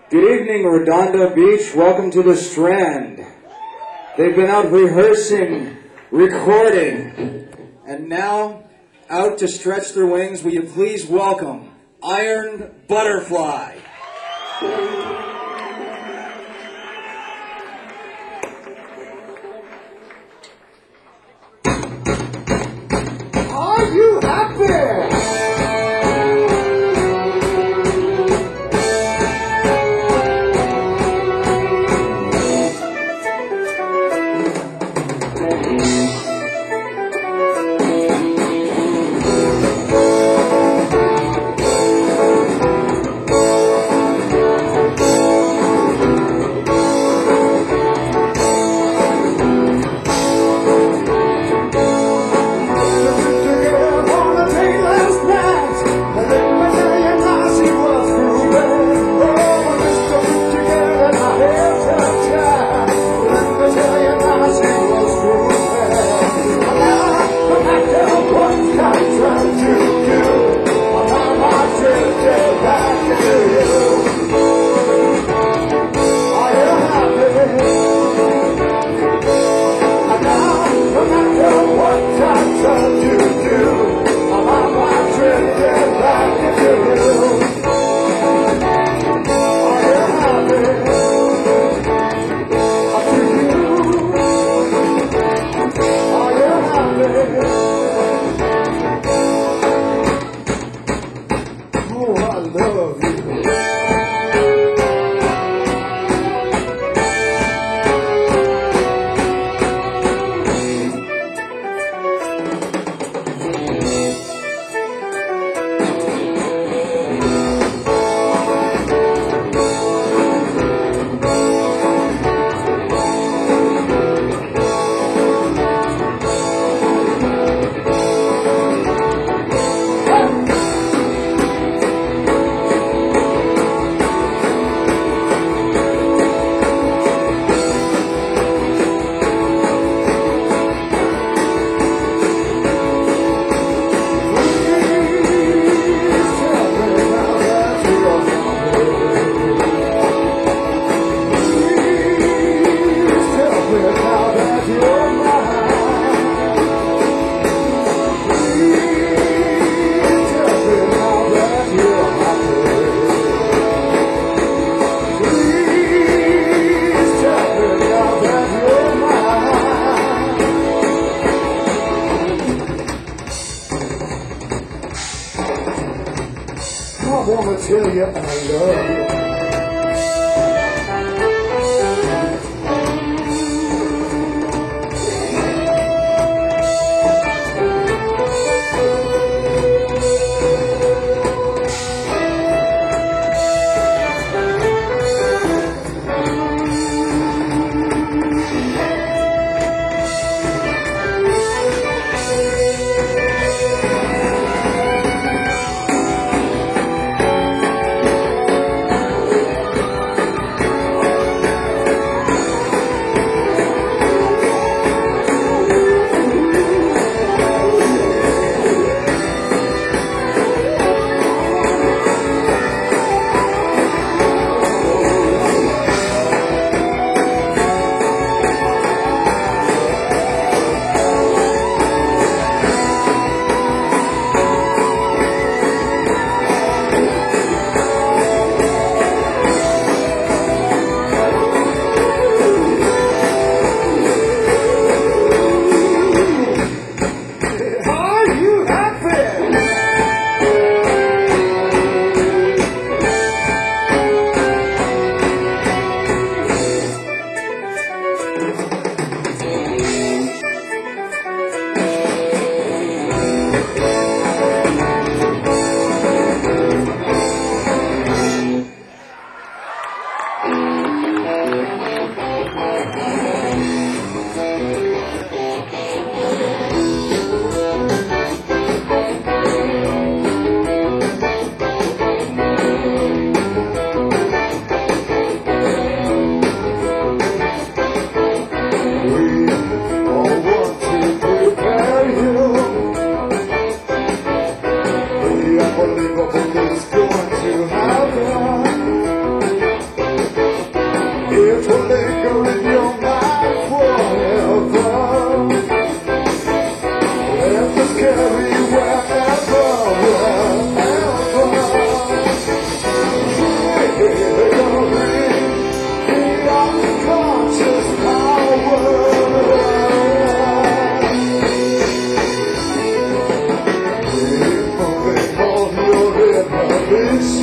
Good evening, Redondo Beach. Welcome to the Strand. They've been out rehearsing, recording, and now out to stretch their wings. Will you please welcome Iron Butterfly. Are you happy? I wanna tell you I love you.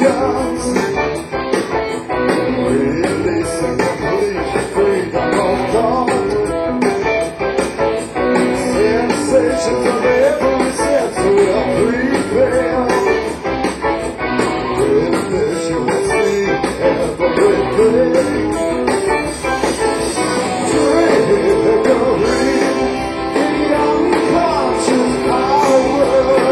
emotions, releasing complete freedom of thought, sensations of every sense will prevail. With visually everything, triggering the unconscious power.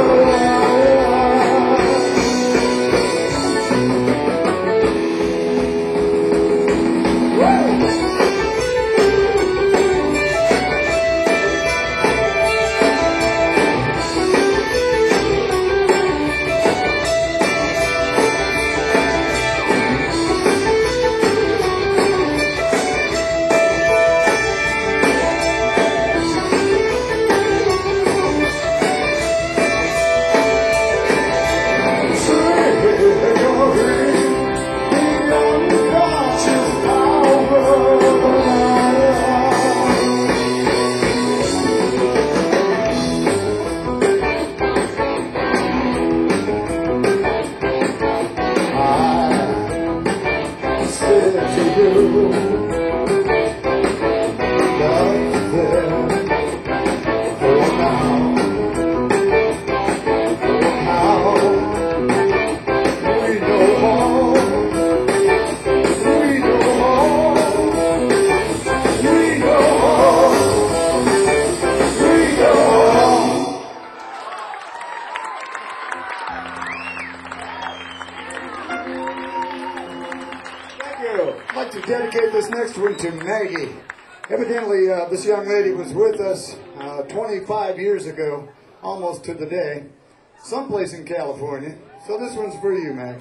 I'd like to dedicate this next one to Maggie. Evidently, this young lady was with us 25 years ago, almost to the day, someplace in California. So this one's for you, Mag.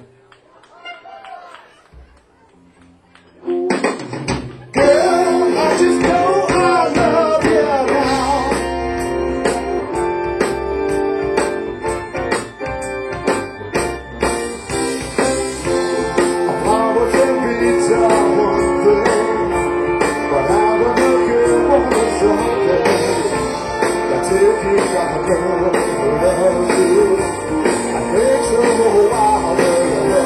Girl, I just know I love you now. Flowers and beats are one thing, but I'm a good woman someday. That's if you got a girl who loves you. I think so wild.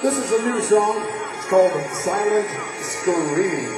This is a new song. It's called Silent Screaming.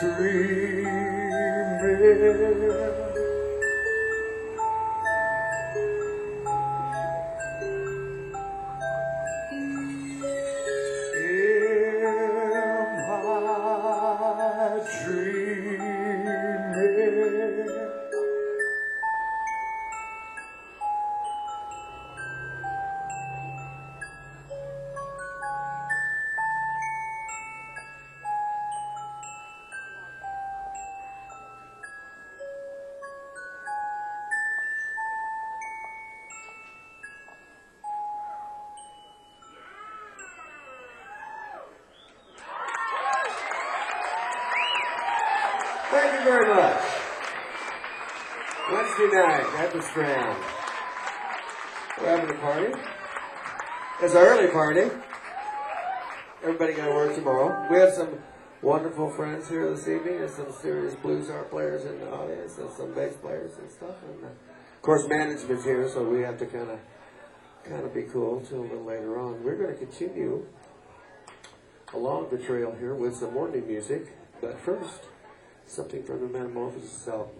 screaming. Thank you very much. Wednesday night at the Strand. We're having a party. It's an early party. Everybody got to work tomorrow. We have some wonderful friends here this evening. There's some serious blues harp players in the audience and some bass players and stuff. And of course, management's here, so we have to kind of be cool till a little later on. We're going to continue along the trail here with some more new music, but first, something from the Metamorphosis album.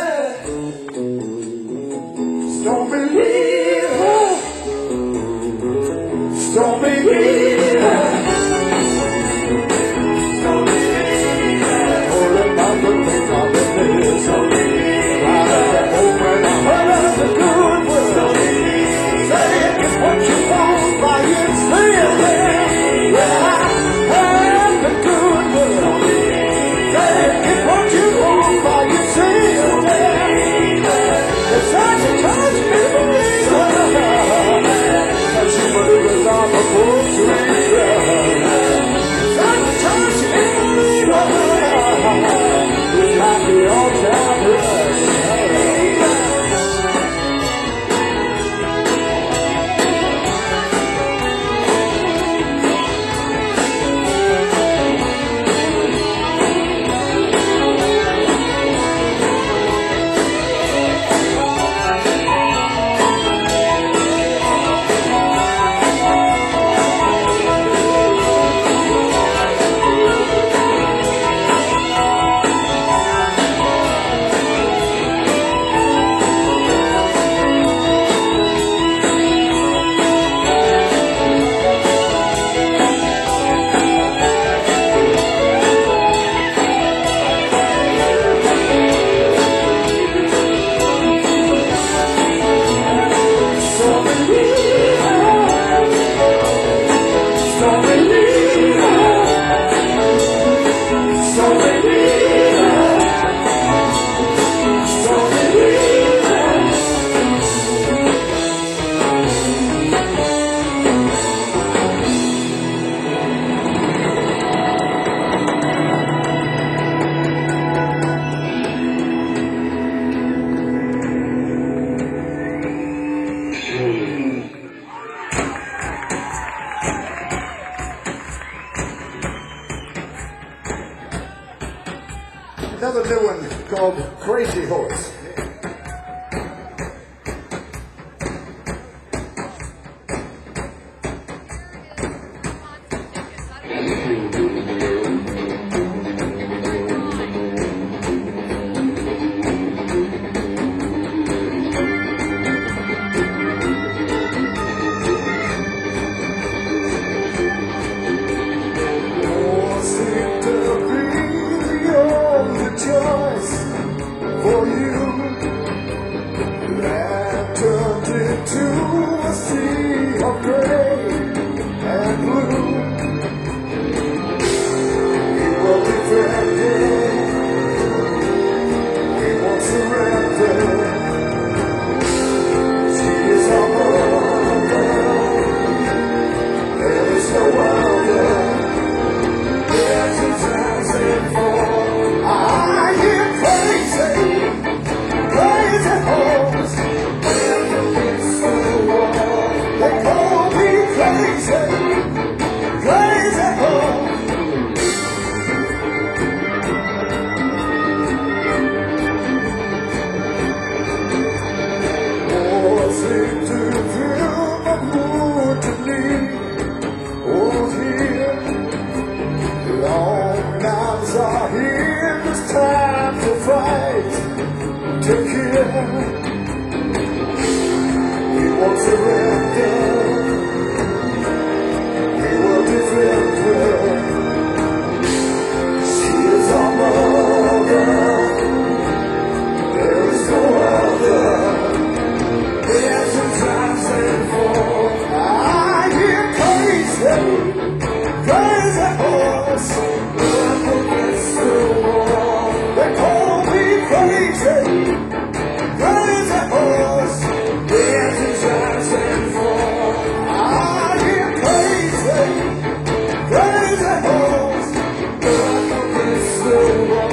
Don't believe her. won't surrender. We will defend her. She is our mother. There is no other. There's a times and fall. I hear crazy, crazy horse. Up against the wall. They call me crazy, crazy horse. There's a times and fall. I hear crazy, crazy horse. Up against the wall.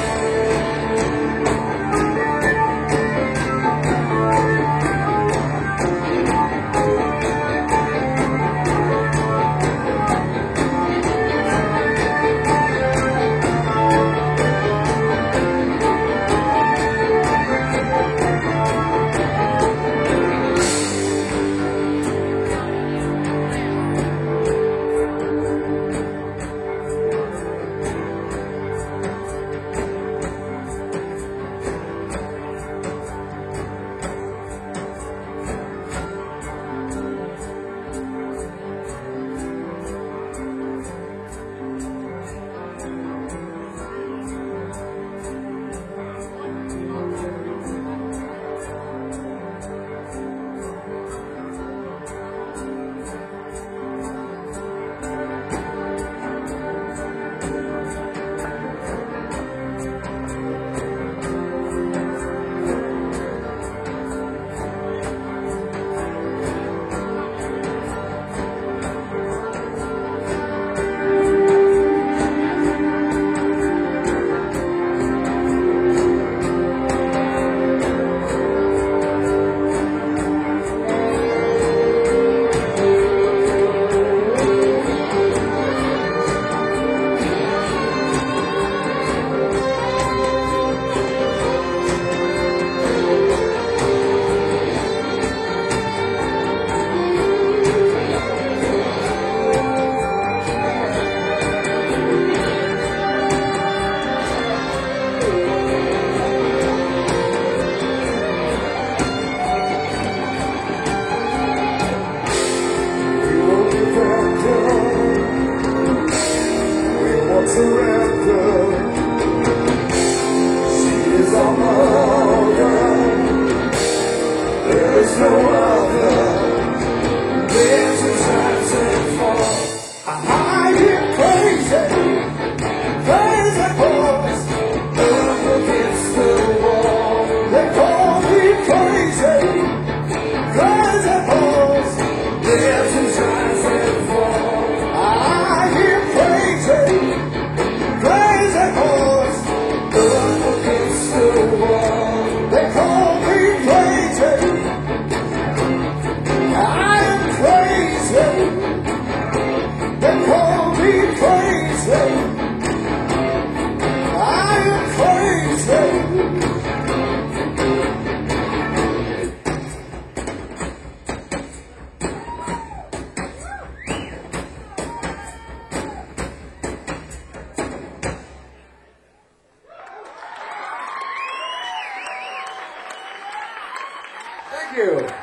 Thank you. It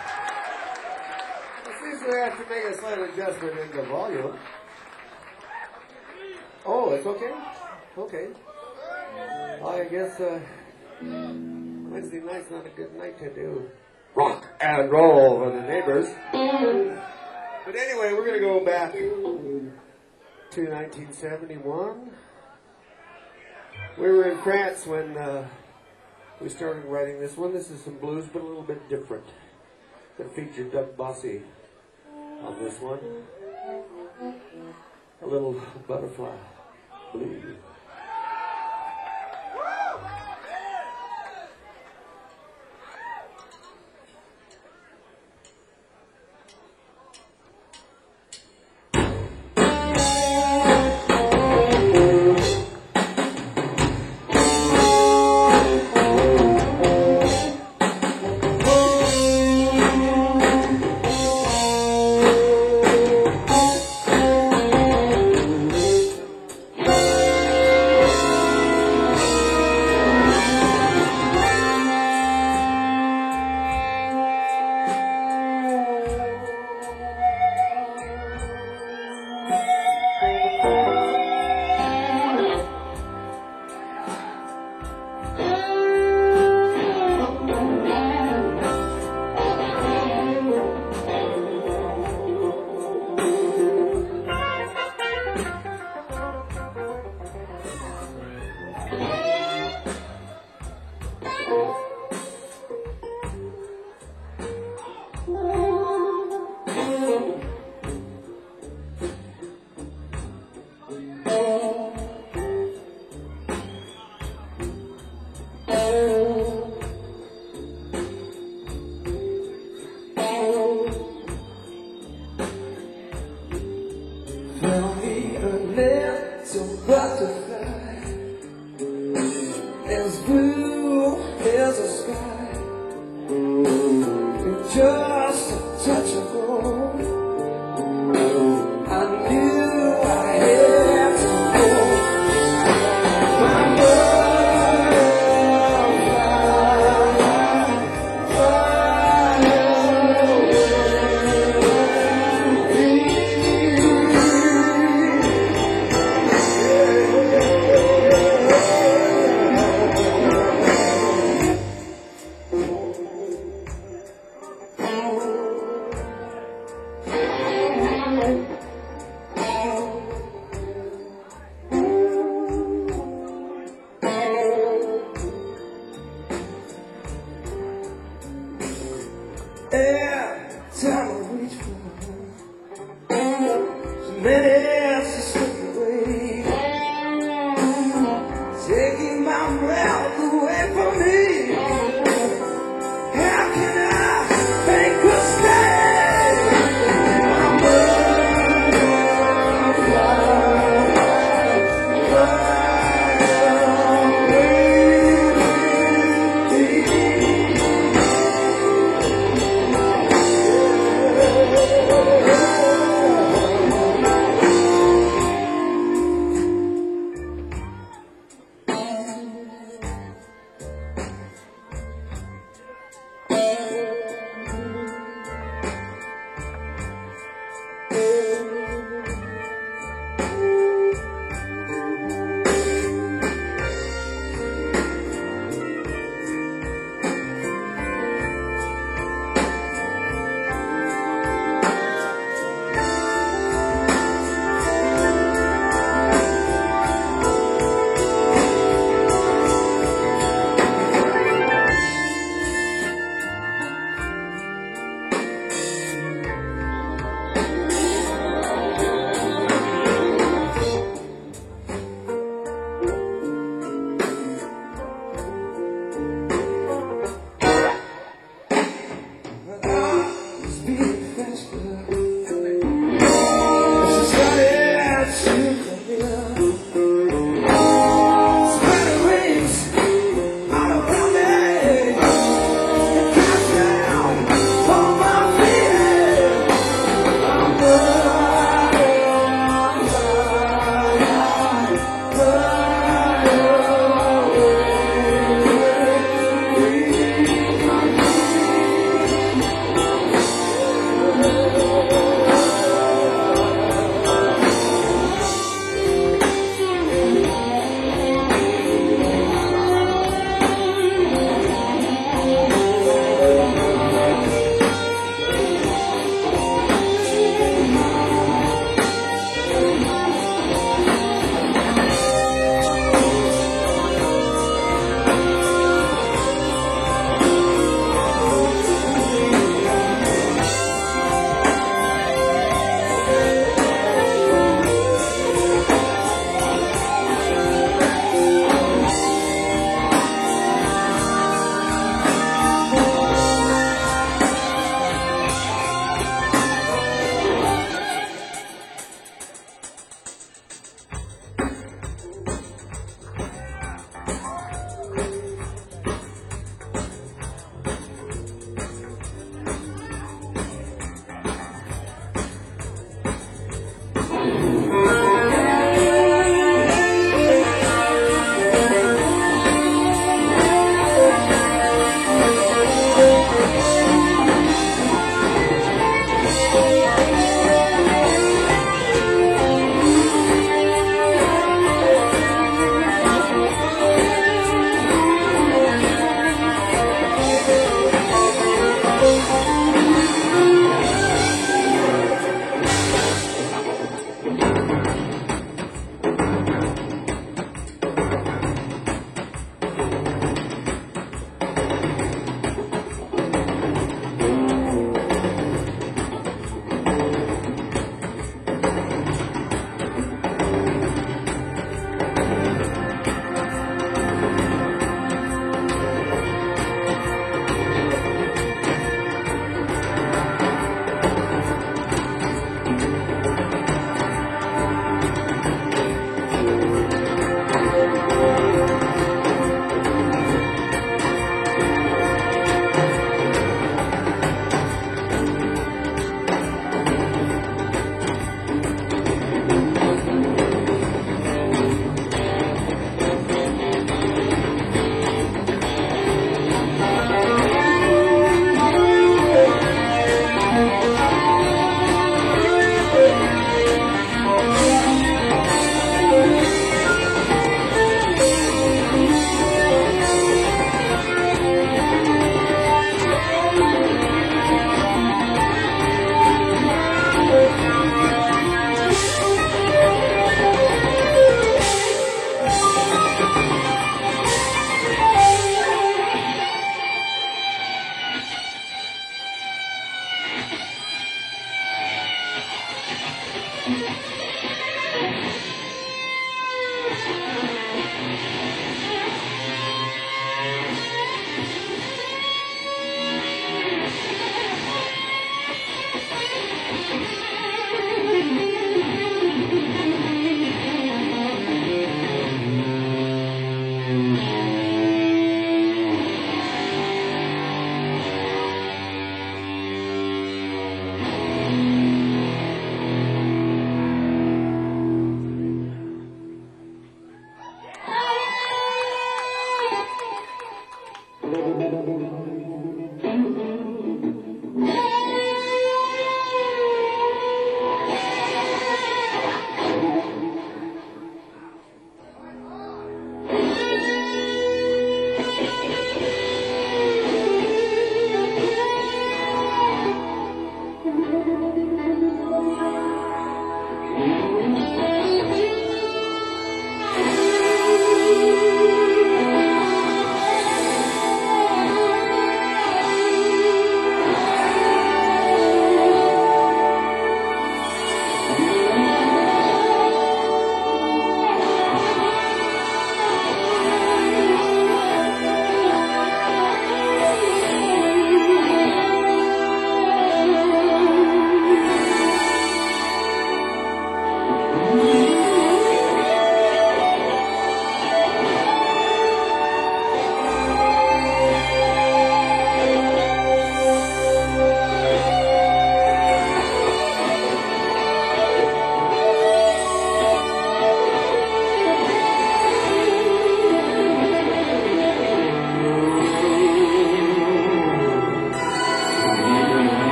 seems we have to make a slight adjustment in the volume. Oh, it's okay? Okay. I guess Wednesday night's not a good night to do rock and roll for the neighbors. But anyway, we're going to go back to 1971. We were in France when we started writing this one. This is some blues, but a little bit different. That featured Doug Bossy on this one. A little butterfly blues. just a touch of gold. I knew I had to go. My every time I reach for her, so many else to slip away, taking my breath away from me. How can I make her stay? I'm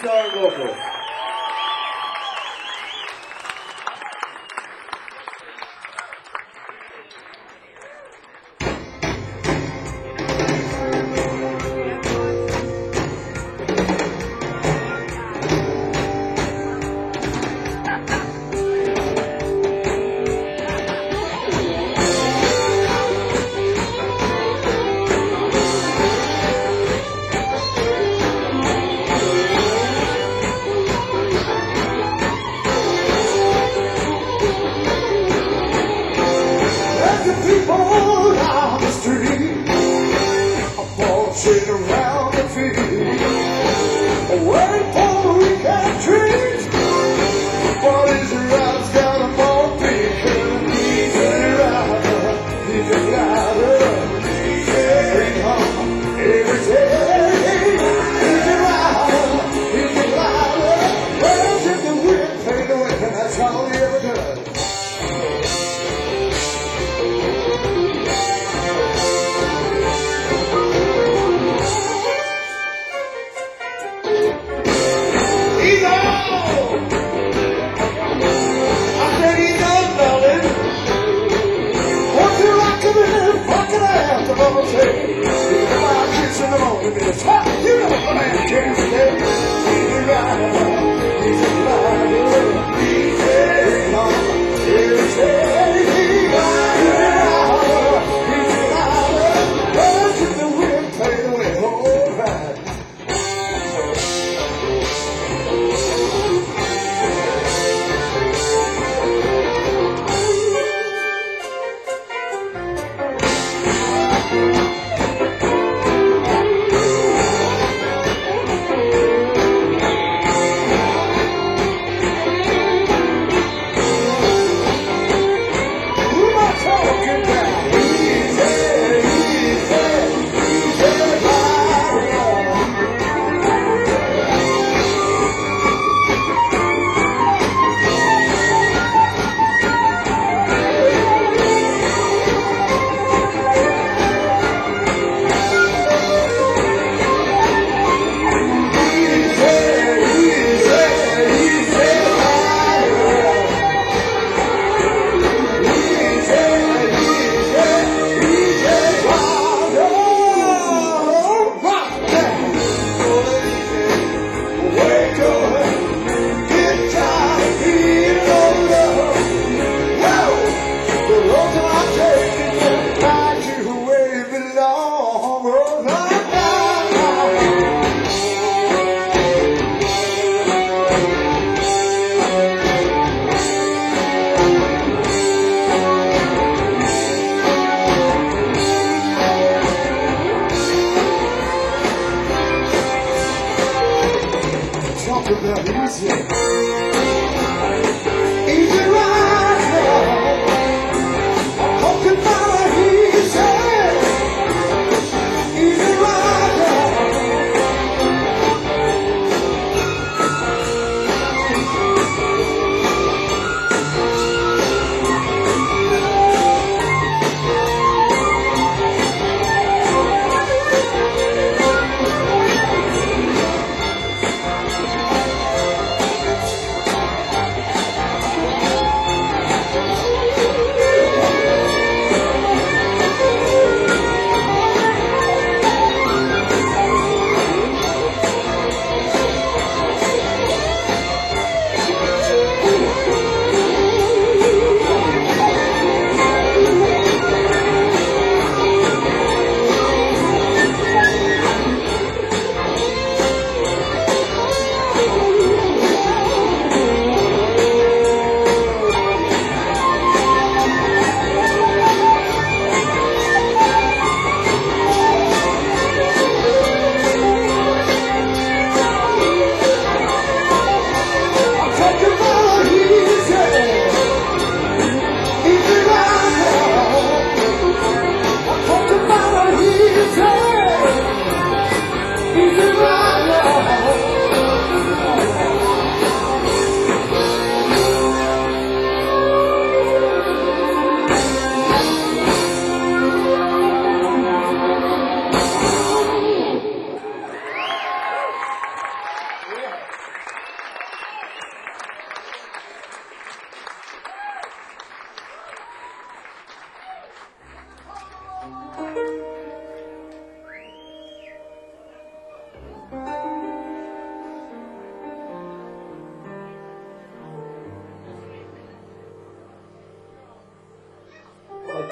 star vocals.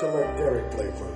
to let Derek play for you.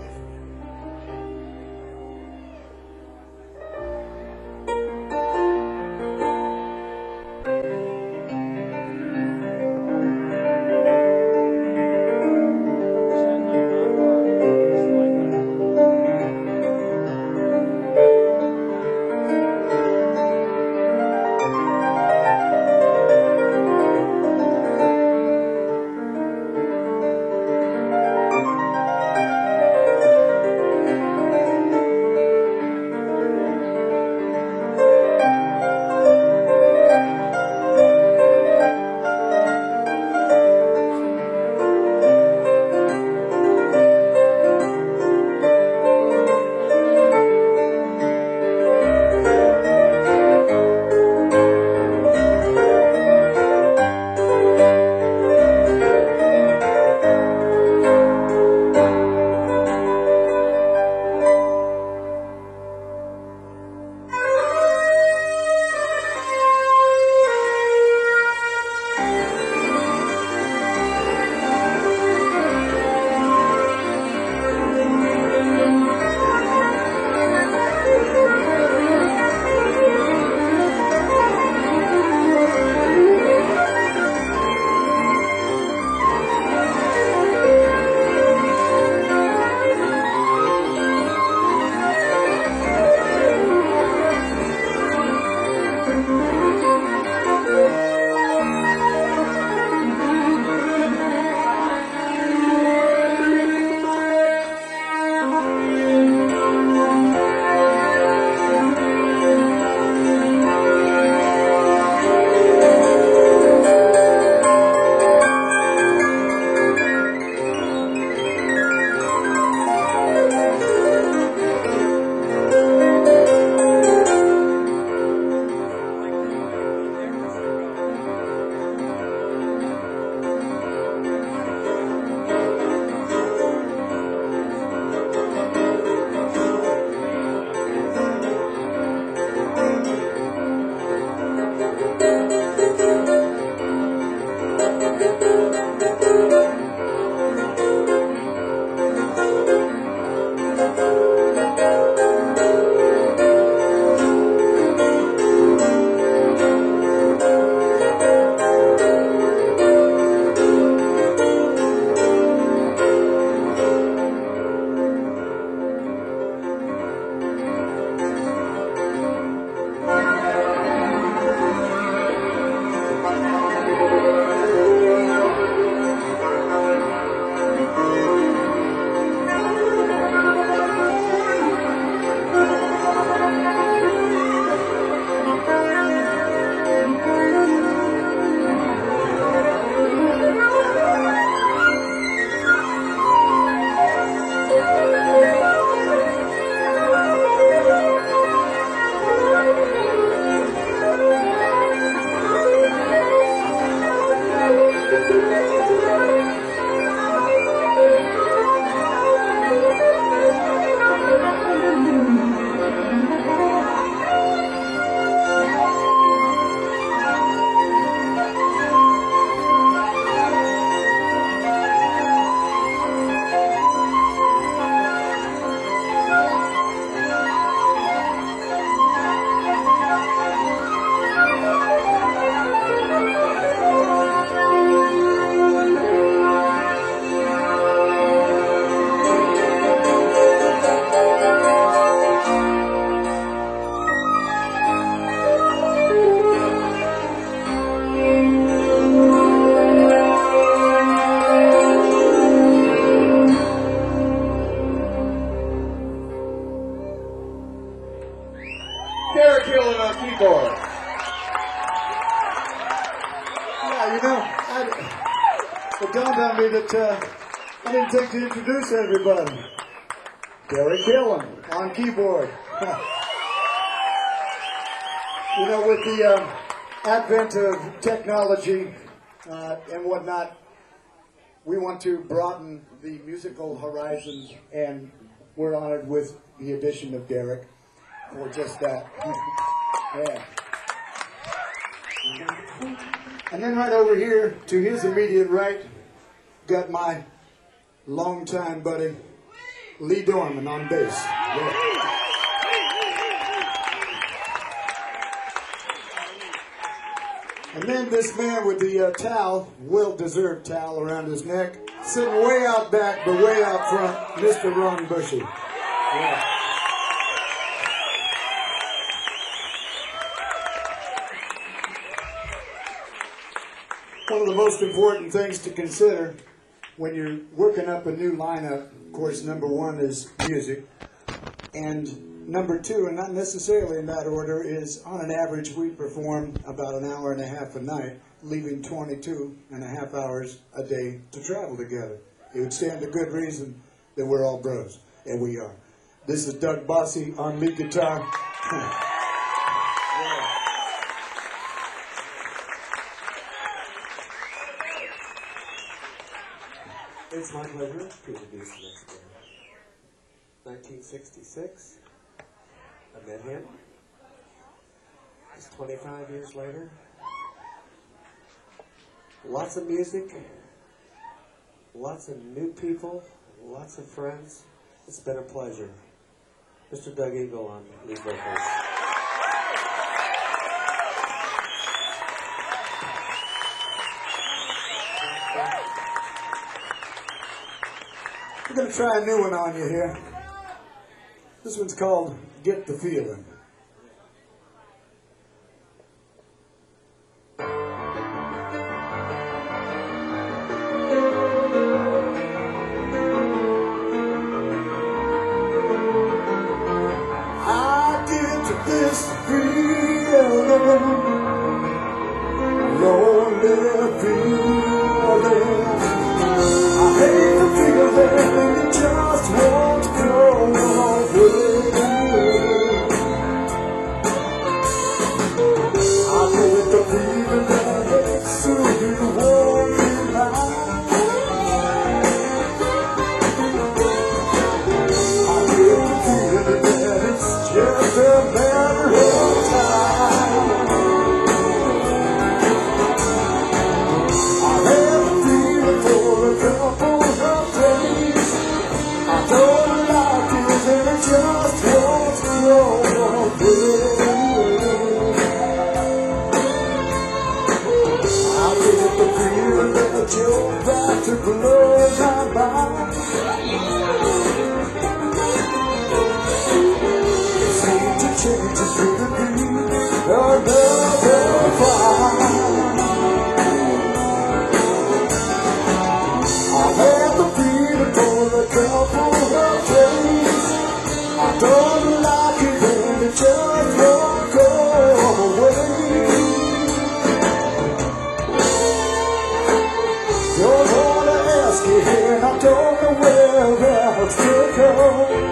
Derek Hillen on keyboard. Yeah, you know, it dawned on me that I didn't think to introduce everybody. Derek Hillen on keyboard. You know, with the advent of technology and whatnot, we want to broaden the musical horizons, and we're honored with the addition of Derek for just that. Yeah. And then right over here to his immediate right, got my longtime buddy, Lee Dorman on bass. Yeah. And then this man with the towel, well-deserved towel around his neck, sitting way out back, but way out front, Mr. Ron Bushy. Yeah. One of the most important things to consider when you're working up a new lineup, of course, number one is music. And number two, and not necessarily in that order, is on an average we perform about an hour and a half a night, leaving 22 and a half hours a day to travel together. It would stand to good reason that we're all bros, and we are. This is Doug Bossy on lead guitar. It's my pleasure to introduce the next band. 1966, I met him. It's 25 years later. Lots of music, lots of new people, lots of friends. It's been a pleasure. Mr. Doug Eagle on lead vocals. We're going to try a new one on you here. This one's called Get the Feeling. I get this feeling, lonely feeling. I hate the feeling, it just won't go away. I get the feeling that soon you won't be mine. I get the feeling that it's just a matter of time. I have a feeling for a couple of days. I don't like it and it just won't go away. I get the feeling that you're about to blow my mind. It seems to change it to the beat another fire. I've had the feeling for a couple of days. I don't like it and it just won't go away. Don't wanna ask you and I don't know where else to go.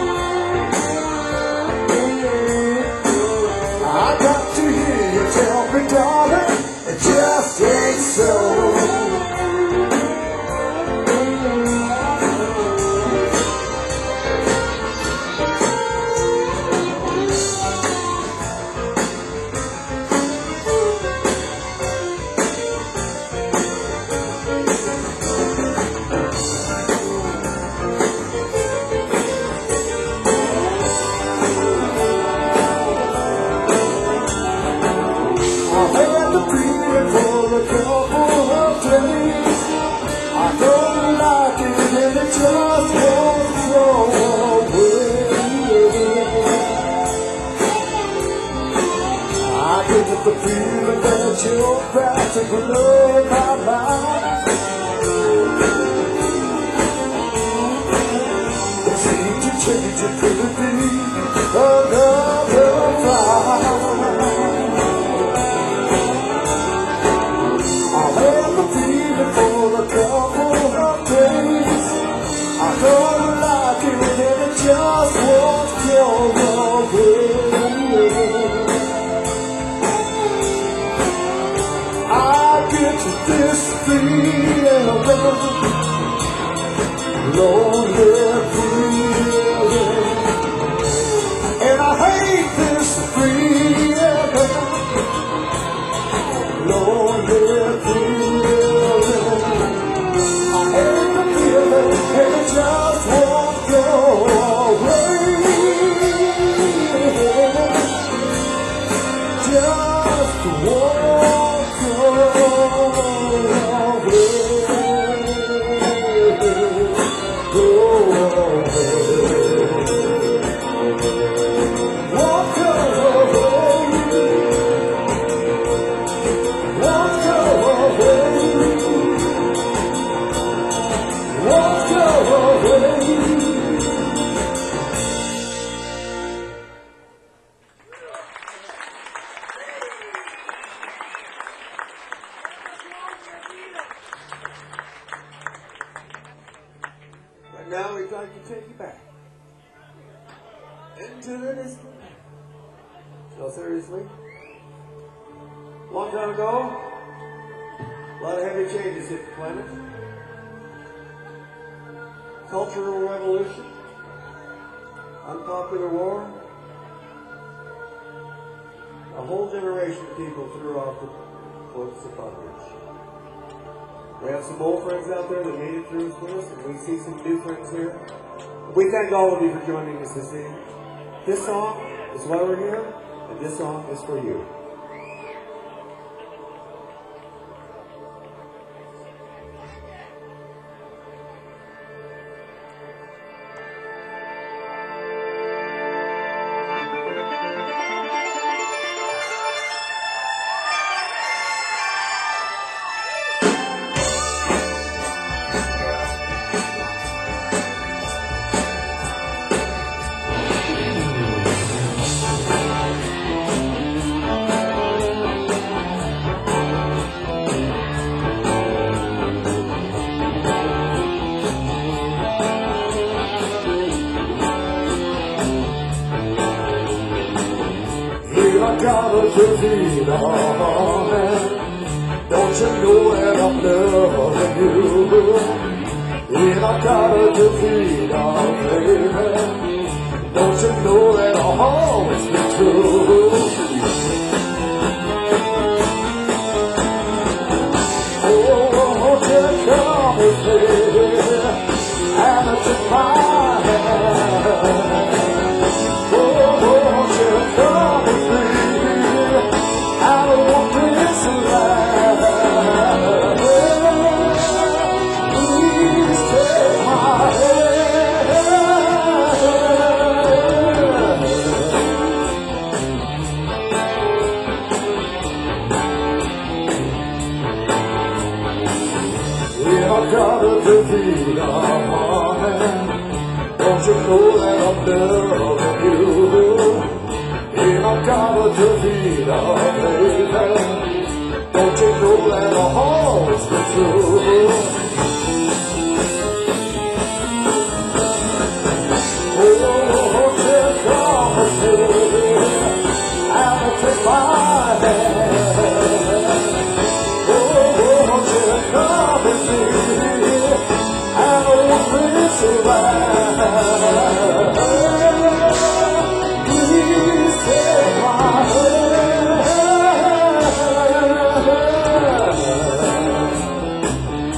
I got to hear you tell me, darling, it just ain't so. I've had the feeling for a couple of days. I don't like it and it just won't go away. I get the feeling that you're about to blow my mind. It seems to change it could be another fire. I've had the feeling for a couple of days. I don't like it and it just won't go away. I get this feeling, lonely feeling, and I hate this feeling, lonely feeling. I hate the feeling And now we'd like to take you back into the distant past. No, seriously. Long time ago, a lot of heavy changes hit the planet. Cultural revolution, unpopular war. A whole generation of people threw off the books of bondage. We have some old friends out there that made it through with us, and we see some new friends here. We thank all of you for joining us this evening. This song is why we're here, and this song is for you. Don't you know that I'm loving you? And I gotta defeat our baby. Don't you know that I'll always be true? Oh, won't you come with me and take my hand? Oh, won't you come with me? I don't want this life. Please take my hand. Yeah, I gotta defeat our morning. Don't you know that I'm loving you? And I gotta defeat our baby. Don't you know that I'll always be true? Oh, won't you come with me and take my hand? Oh, won't you come with me and walk this ride? Please take my hand.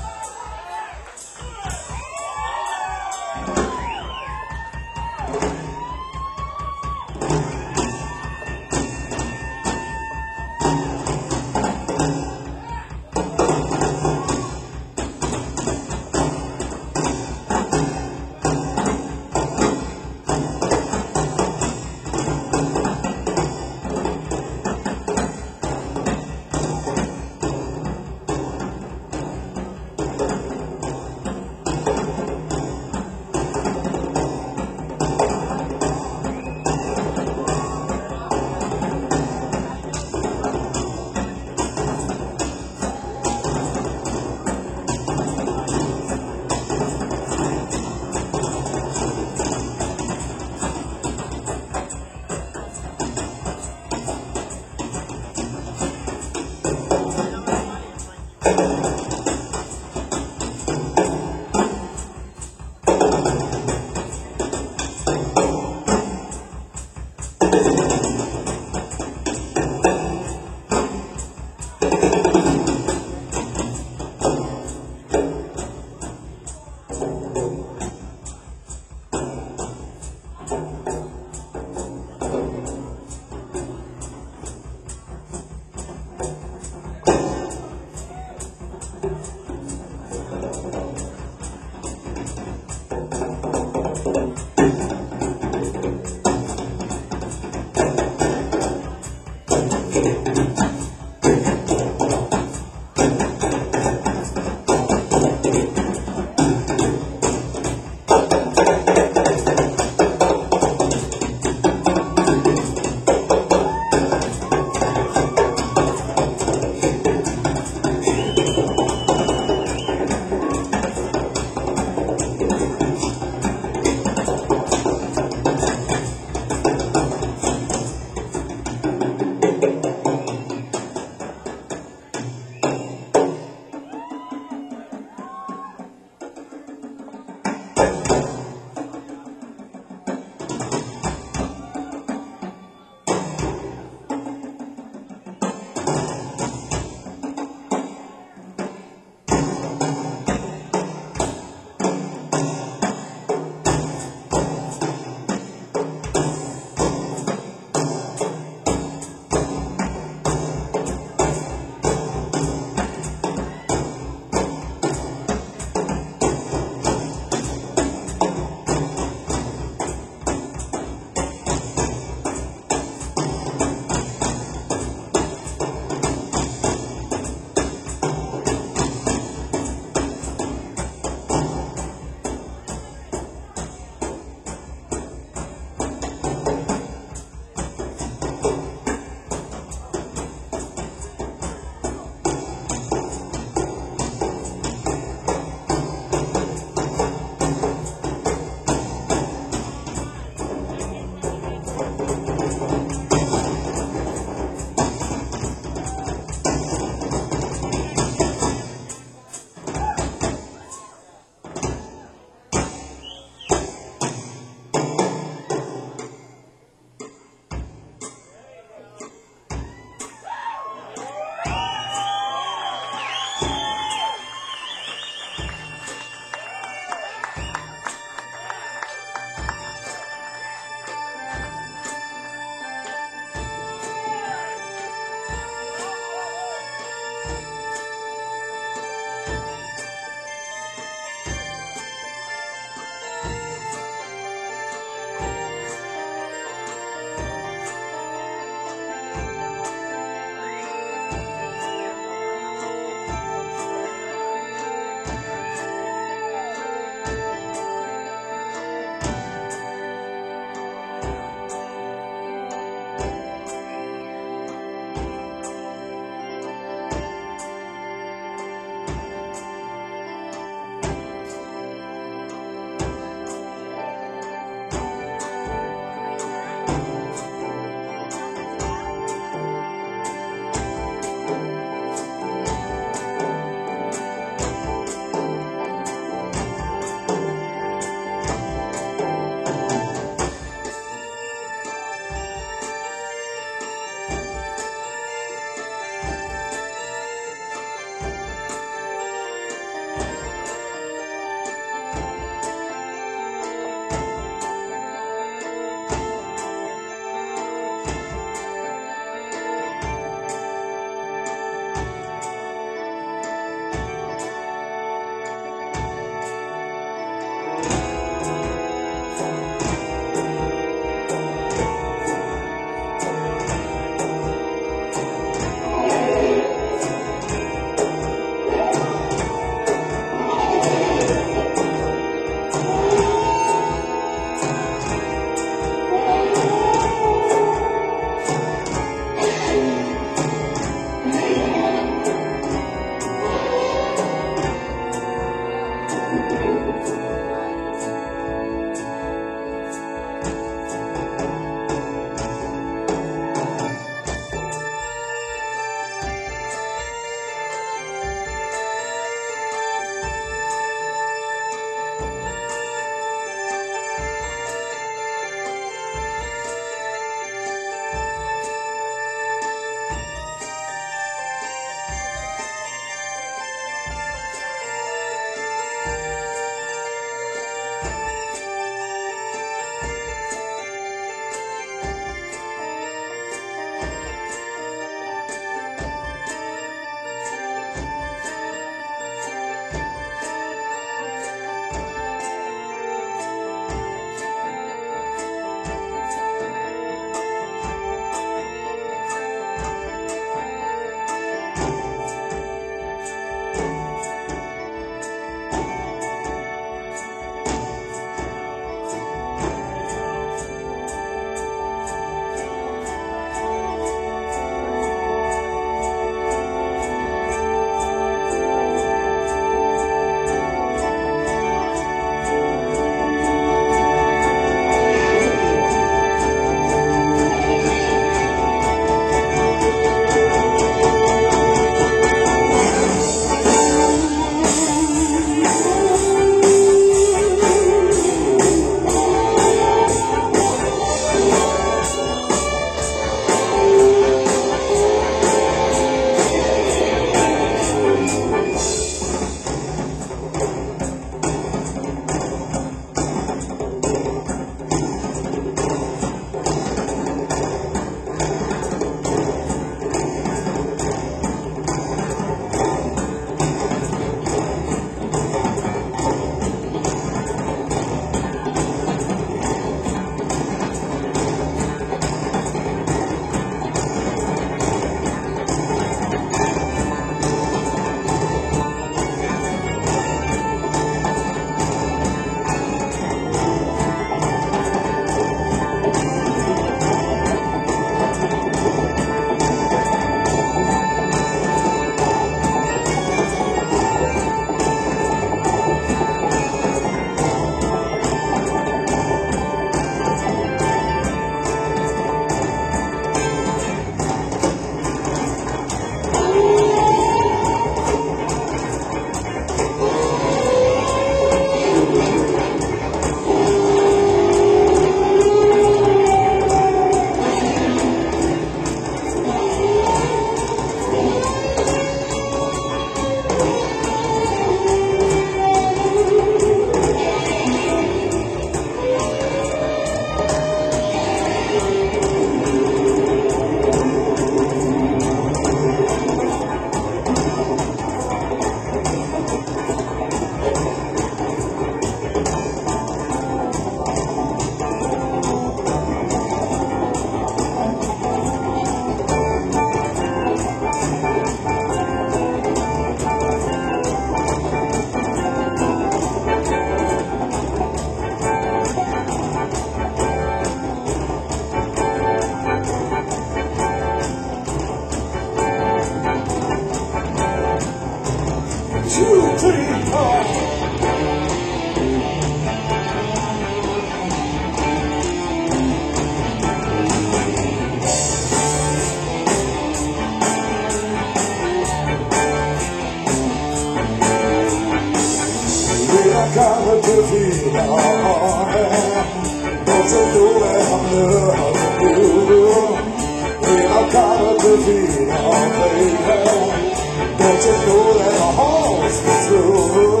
Gotta defeat our heart. Don't you know that I'm loving you? When I gotta defeat our baby, don't you know that our hearts be true?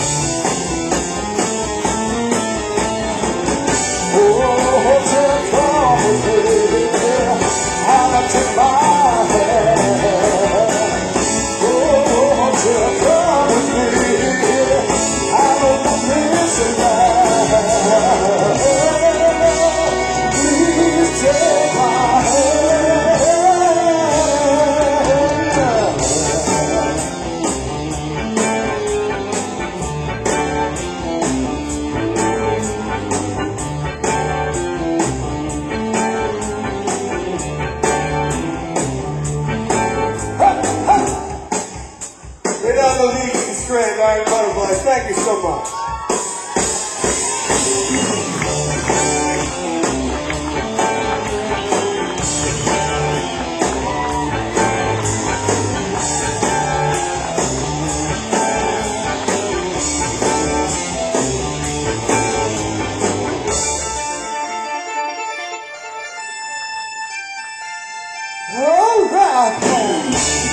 Oh, just come with me, I'll take my hand. Oh, just come with me. Please take my hand. Lay down the lead straight, Iron Butterflies. Thank you so much. All right.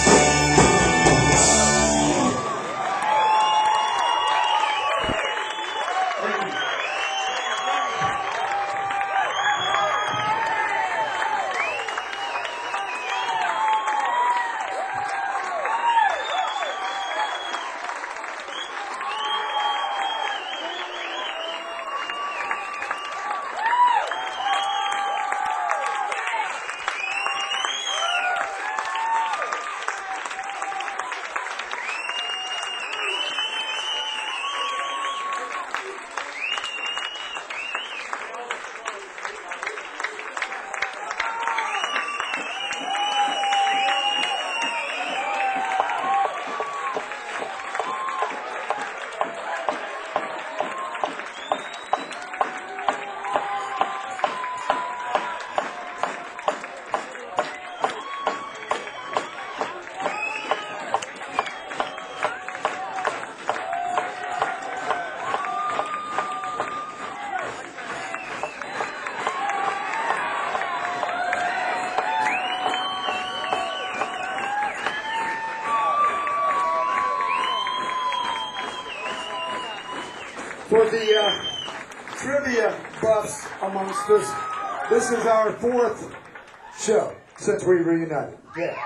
For the trivia buffs amongst us, this is our fourth show since we reunited. Yeah.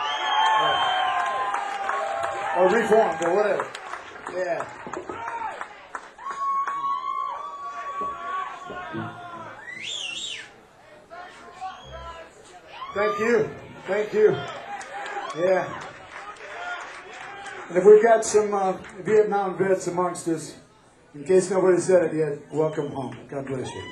Or reformed or whatever. Yeah. Thank you. Thank you. Yeah. And if we've got some Vietnam vets amongst us, in case nobody said it yet, welcome home. God bless you.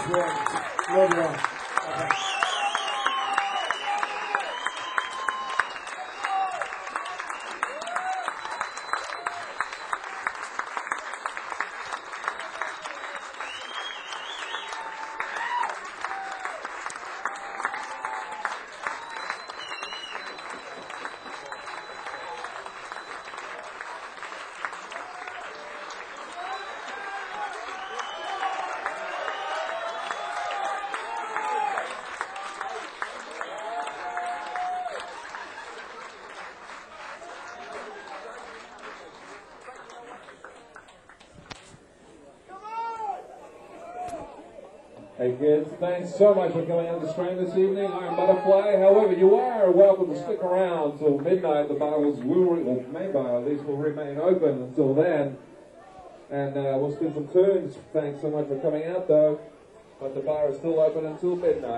important. Love y'all. Bye-bye. Hey kids, thanks so much for coming on the Strand this evening. I'm Butterfly. However, you are welcome to stick around till midnight. The bars will, the main bar at least, will remain open until then. And we'll spin some tunes. Thanks so much for coming out though. But the bar is still open until midnight.